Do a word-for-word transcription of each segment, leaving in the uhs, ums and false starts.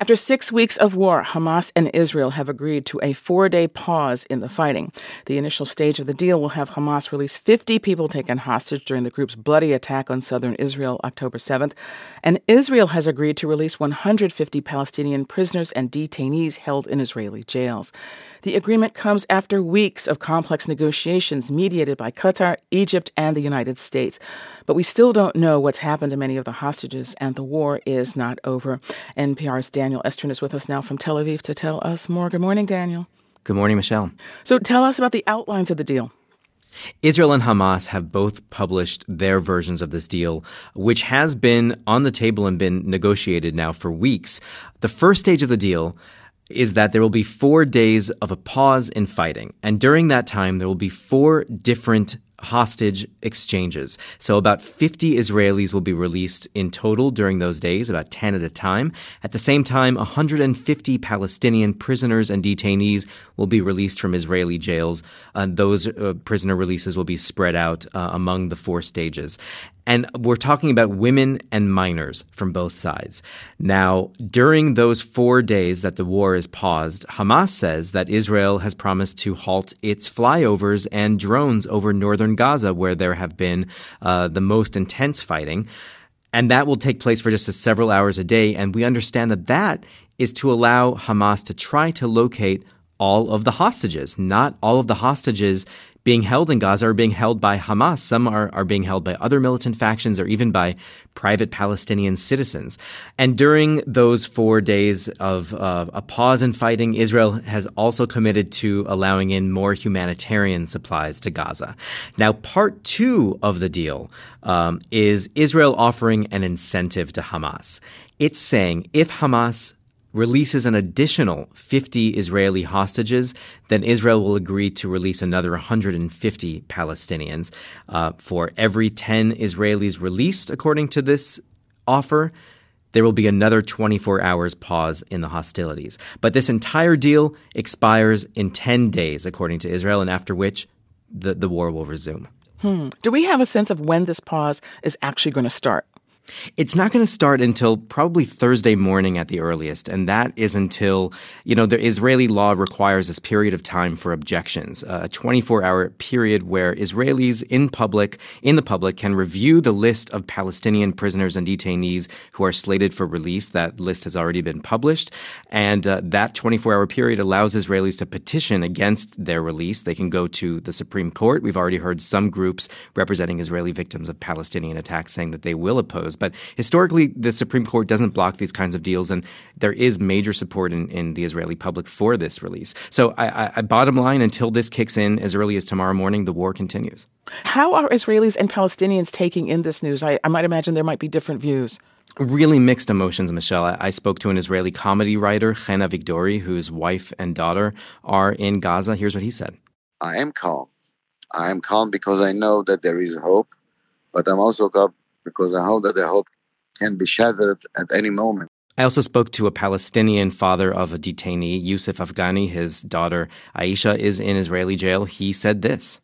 After six weeks of war, Hamas and Israel have agreed to a four-day pause in the fighting. The initial stage of the deal will have Hamas release fifty people taken hostage during the group's bloody attack on southern Israel October seventh, and Israel has agreed to release one hundred fifty Palestinian prisoners and detainees held in Israeli jails. The agreement comes after weeks of complex negotiations mediated by Qatar, Egypt, and the United States. But we still don't know what's happened to many of the hostages, and the war is not over. N P R's Daniel Estrin is with us now from Tel Aviv to tell us more. Good morning, Daniel. Good morning, Michelle. So tell us about the outlines of the deal. Israel and Hamas have both published their versions of this deal, which has been on the table and been negotiated now for weeks. The first stage of the deal is that there will be four days of a pause in fighting. And during that time, there will be four different hostage exchanges. So about fifty Israelis will be released in total during those days, about ten at a time. At the same time, one hundred fifty Palestinian prisoners and detainees will be released from Israeli jails. Uh, those uh, prisoner releases will be spread out uh, among the four stages. And we're talking about women and minors from both sides. Now, during those four days that the war is paused, Hamas says that Israel has promised to halt its flyovers and drones over northern Gaza, where there have been uh, the most intense fighting. And that will take place for just a several hours a day. And we understand that that is to allow Hamas to try to locate all of the hostages. Not all of the hostages being held in Gaza are being held by Hamas. Some are, are being held by other militant factions or even by private Palestinian citizens. And during those four days of uh, a pause in fighting, Israel has also committed to allowing in more humanitarian supplies to Gaza. Now, part two of the deal um, is Israel offering an incentive to Hamas. It's saying if Hamas releases an additional fifty Israeli hostages, then Israel will agree to release another one hundred fifty Palestinians. Uh, for every ten Israelis released, according to this offer, there will be another twenty-four hours pause in the hostilities. But this entire deal expires in ten days, according to Israel, and after which the, the war will resume. Hmm. Do we have a sense of when this pause is actually going to start? It's not going to start until probably Thursday morning at the earliest, and that is until, you know, the Israeli law requires this period of time for objections, a twenty-four hour period where Israelis in public, in the public, can review the list of Palestinian prisoners and detainees who are slated for release. That list has already been published, and uh, that twenty-four hour period allows Israelis to petition against their release. They can go to the Supreme Court. We've already heard some groups representing Israeli victims of Palestinian attacks saying that they will oppose. But historically, the Supreme Court doesn't block these kinds of deals, and there is major support in, in the Israeli public for this release. So I, I, bottom line, until this kicks in as early as tomorrow morning, the war continues. How are Israelis and Palestinians taking in this news? I, I might imagine there might be different views. Really mixed emotions, Michelle. I, I spoke to an Israeli comedy writer, Chen Avigdori, whose wife and daughter are in Gaza. Here's what he said. I am calm. I am calm because I know that there is hope, but I'm also calm because I hope that the hope can be shattered at any moment. I also spoke to a Palestinian father of a detainee, Yusuf Afghani. His daughter, Aisha, is in Israeli jail. He said this.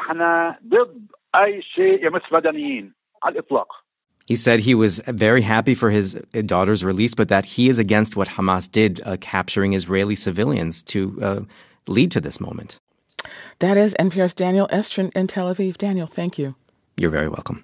He said he was very happy for his daughter's release, but that he is against what Hamas did, uh, capturing Israeli civilians to uh, lead to this moment. That is N P R's Daniel Estrin in Tel Aviv. Daniel, thank you. You're very welcome.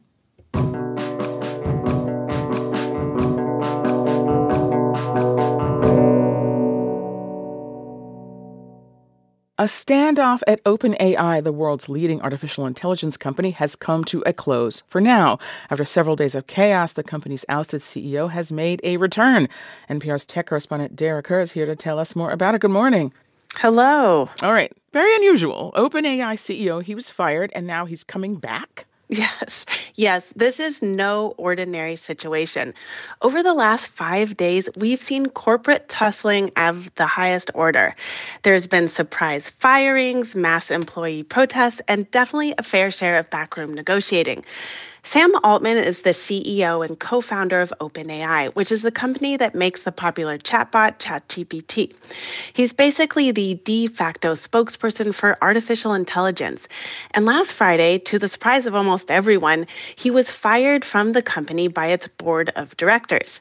A standoff at OpenAI, the world's leading artificial intelligence company, has come to a close for now. After several days of chaos, the company's ousted C E O has made a return. N P R's tech correspondent Derek Kerr is here to tell us more about it. Good morning. Hello. All right. Very unusual. OpenAI C E O, he was fired, and now he's coming back? Yes, yes, this is no ordinary situation. Over the last five days, we've seen corporate tussling of the highest order. There's been surprise firings, mass employee protests, and definitely a fair share of backroom negotiating. Sam Altman is the C E O and co-founder of OpenAI, which is the company that makes the popular chatbot ChatGPT. He's basically the de facto spokesperson for artificial intelligence. And last Friday, to the surprise of almost everyone, he was fired from the company by its board of directors.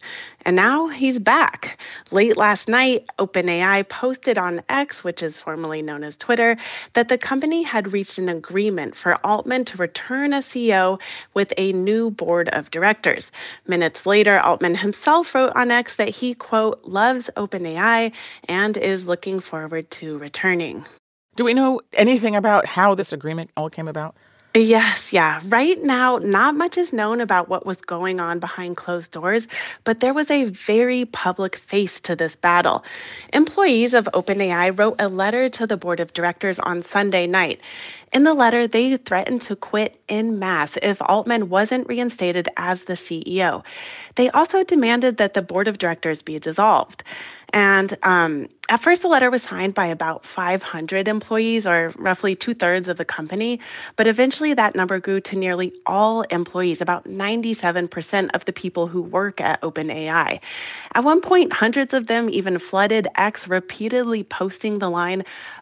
And now he's back. Late last night, OpenAI posted on X, which is formerly known as Twitter, that the company had reached an agreement for Altman to return as C E O with a new board of directors. Minutes later, Altman himself wrote on X that he, quote, loves OpenAI and is looking forward to returning. Do we know anything about how this agreement all came about? Yes, yeah. Right now, not much is known about what was going on behind closed doors, but there was a very public face to this battle. Employees of OpenAI wrote a letter to the board of directors on Sunday night. In the letter, they threatened to quit en masse if Altman wasn't reinstated as the C E O. They also demanded that the board of directors be dissolved. And um, at first, the letter was signed by about five hundred employees, or roughly two-thirds of the company. But eventually, that number grew to nearly all employees, about ninety-seven percent of the people who work at OpenAI. At one point, hundreds of them even flooded X, repeatedly posting the line,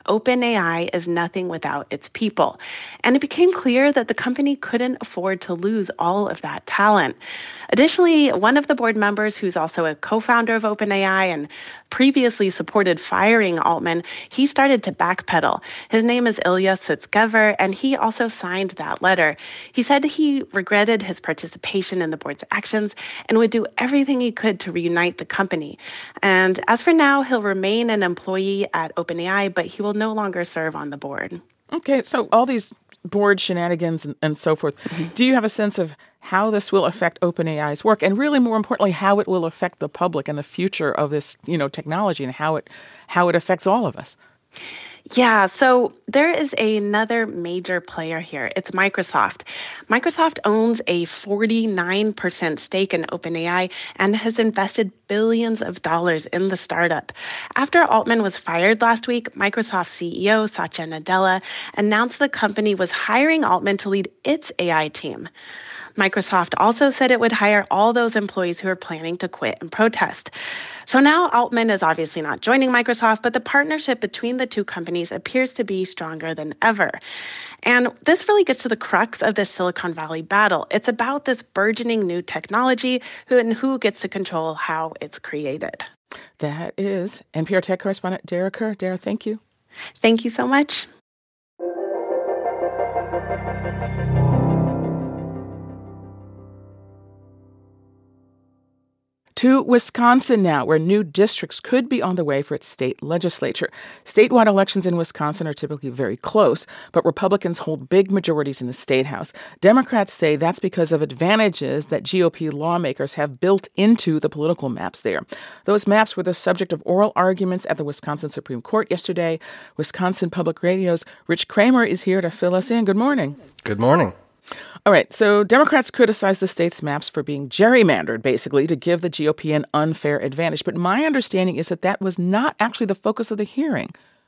OpenAI is nothing without its people. And it became clear that the company couldn't afford to lose all of that talent. Additionally, one of the board members, who's also a co-founder of OpenAI and previously supported firing Altman, he started to backpedal. His name is Ilya Sutskever, and he also signed that letter. He said he regretted his participation in the board's actions and would do everything he could to reunite the company. And as for now, he'll remain an employee at OpenAI, but he will no longer serve on the board. Okay, so all these board shenanigans and, and so forth, mm-hmm. Do you have a sense of how this will affect OpenAI's work, and really more importantly, how it will affect the public and the future of this, you know, technology, and how it how it affects all of us? Yeah, so there is another major player here. It's Microsoft. Microsoft owns a forty-nine percent stake in OpenAI and has invested billions of dollars in the startup. After Altman was fired last week, Microsoft C E O Satya Nadella announced the company was hiring Altman to lead its A I team. Microsoft also said it would hire all those employees who are planning to quit and protest. So now Altman is obviously not joining Microsoft, but the partnership between the two companies appears to be stronger than ever. And this really gets to the crux of this Silicon Valley battle. It's about this burgeoning new technology who, and who gets to control how it's created. That is N P R tech correspondent Dara Kerr. Dara, thank you. Thank you so much. To Wisconsin now, where new districts could be on the way for its state legislature. Statewide elections in Wisconsin are typically very close, but Republicans hold big majorities in the state house. Democrats say that's because of advantages that G O P lawmakers have built into the political maps there. Those maps were the subject of oral arguments at the Wisconsin Supreme Court yesterday. Wisconsin Public Radio's Rich Kramer is here to fill us in. Good morning. Good morning. All right, so Democrats criticize the state's maps for being gerrymandered, basically, to give the G O P an unfair advantage. But my understanding is that that was not actually the focus of the hearing.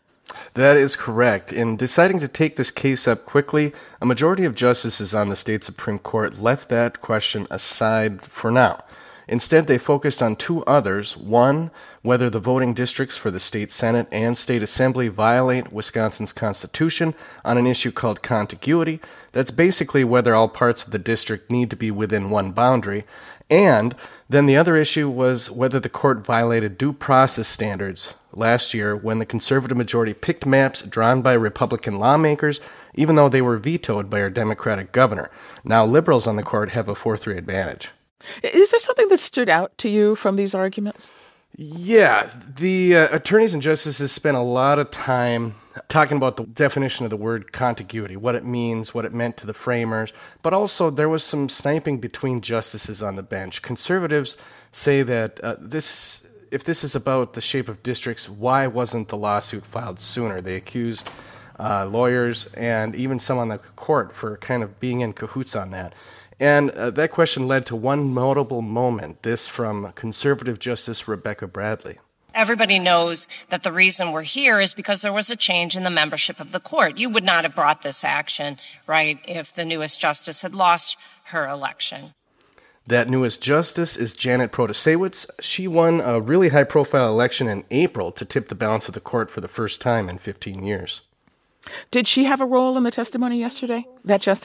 That is correct. In deciding to take this case up quickly, a majority of justices on the state Supreme Court left that question aside for now. Instead, they focused on two others. One, whether the voting districts for the state Senate and state assembly violate Wisconsin's constitution on an issue called contiguity. That's basically whether all parts of the district need to be within one boundary. And then the other issue was whether the court violated due process standards last year when the conservative majority picked maps drawn by Republican lawmakers, even though they were vetoed by our Democratic governor. Now liberals on the court have a four three advantage. Is there something that stood out to you from these arguments? Yeah, the uh, attorneys and justices spent a lot of time talking about the definition of the word contiguity, what it means, what it meant to the framers, but also there was some sniping between justices on the bench. Conservatives say that uh, this, if this is about the shape of districts, why wasn't the lawsuit filed sooner? They accused uh, lawyers and even some on the court for kind of being in cahoots on that. And uh, that question led to one notable moment, this from conservative Justice Rebecca Bradley. Everybody knows that the reason we're here is because there was a change in the membership of the court. You would not have brought this action, right, if the newest justice had lost her election. That newest justice is Janet Protasewicz. She won a really high-profile election in April to tip the balance of the court for the first time in fifteen years. Did she have a role in the testimony yesterday, that justice?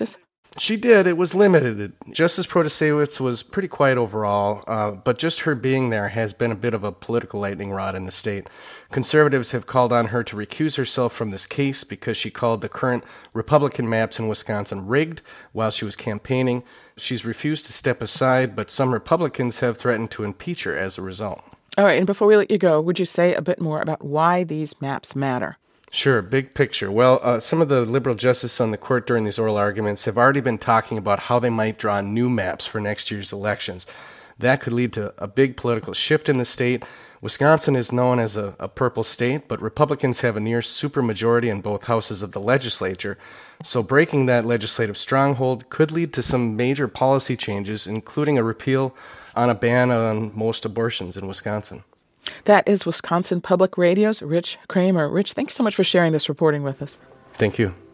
She did. It was limited. Justice Protasewicz was pretty quiet overall, uh, but just her being there has been a bit of a political lightning rod in the state. Conservatives have called on her to recuse herself from this case because she called the current Republican maps in Wisconsin rigged while she was campaigning. She's refused to step aside, but some Republicans have threatened to impeach her as a result. All right, and before we let you go, would you say a bit more about why these maps matter? Sure, big picture. Well, uh, some of the liberal justices on the court during these oral arguments have already been talking about how they might draw new maps for next year's elections. That could lead to a big political shift in the state. Wisconsin is known as a, a purple state, but Republicans have a near supermajority in both houses of the legislature. So breaking that legislative stronghold could lead to some major policy changes, including a repeal on a ban on most abortions in Wisconsin. That is Wisconsin Public Radio's Rich Kramer. Rich, thanks so much for sharing this reporting with us. Thank you.